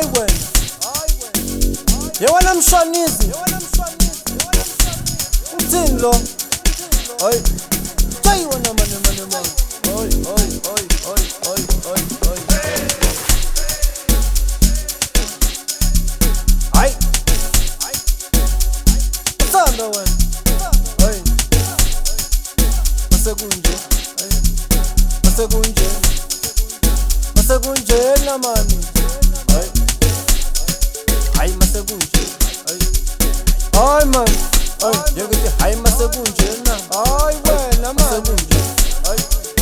hayi wena yewena mshanizi uthini lo hayi hayi wena mane hayi hayi usanda wena hayi masekunjena mani hayi masekunje hayi man hayi yekuthi hayi masekunjena hayi wena masekunje hayi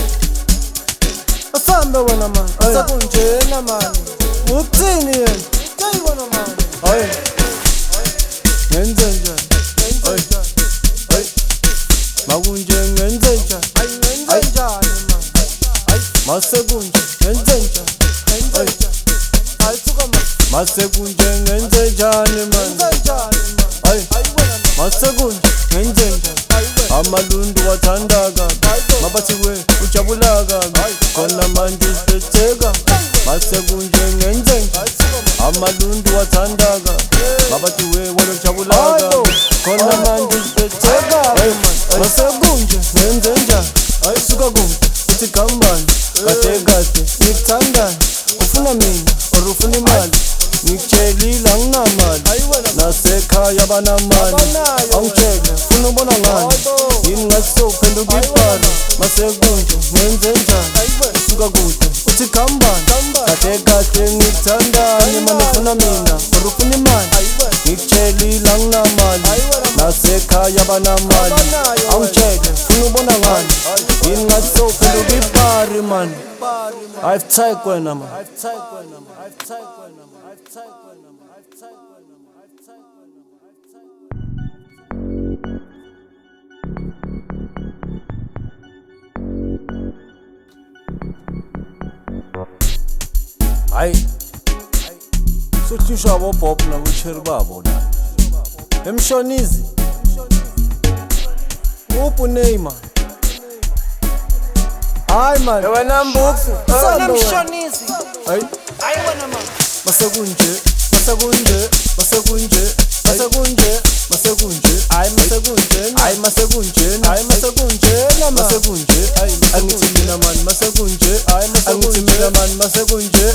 asambe wena man masekunjena mani uthini yena hayi wena man hayi ngenze njani hayi makunje ngenze njani hayi ngenze njani man hayi masekunje ngenze njani hayi suka man masekunje ngenze njani man hayi masekunje ngenze njani amalundu wathanda kabi mabathi we ujabula kabi khona manje sitheka masekunje ngenze njani amalundu wathanda kabi mabathi we wena ujabula kabi khona manje sitheka masekunje ngenze njani hayi suka kumbe uthi kambani kade ngikuthanda ufuna mina or ufuna imali ngikutshelile anginamali nasekhaya banamali angitshele funa ubona ngani yini ngasophenduka ibhari masekunje ngenze njani suka kude uthi khambani kade ngikuthandani manje ufuna mina or ufuna imali ngikutshelile anginamali nasekhaya banamali angitshele funa ubona ngani yini ngasophenduka ibhari man I've taken one man. Hayi suthisha boBob nakucheri babo la emshonizi uphu Neymar hayi man wena mbuku wena mshonizi hayi wena man masekunje hayi masekunje angithi mina man masekunje angithi mina man masekunje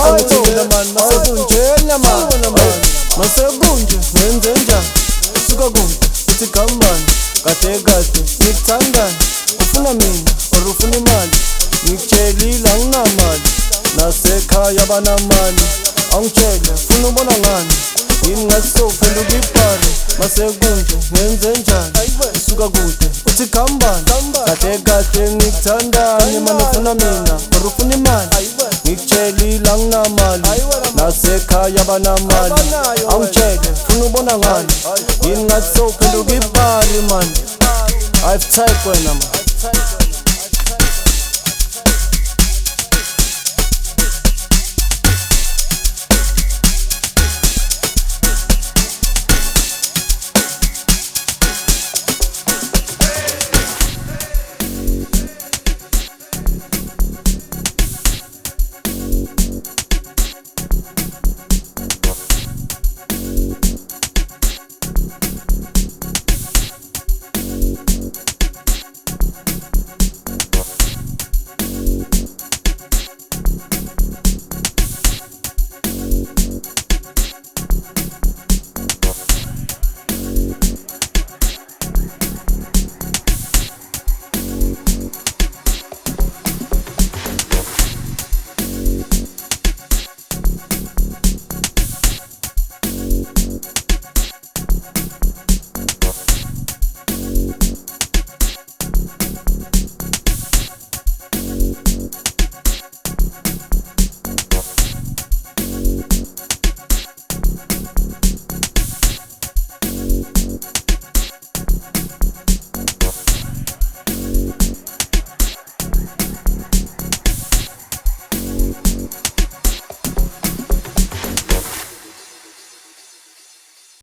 masekunje ngenze njani suka kude uthi khambani kade ngikuthandani ufuna mina or ufuna imali ngikutshelile anginamali nasekhaya banamali angitshele funa ubona ngani yini ngasophenduka ibhari masekunje ngenze njani suka kude uthi khambani kade ngikuthandani manje ufuna mina or ufuna imali ngikutshelile anginamali nasekhaya banamali angitshele funa ubona ngani yini ngasophenduka ibhari man I've taken one man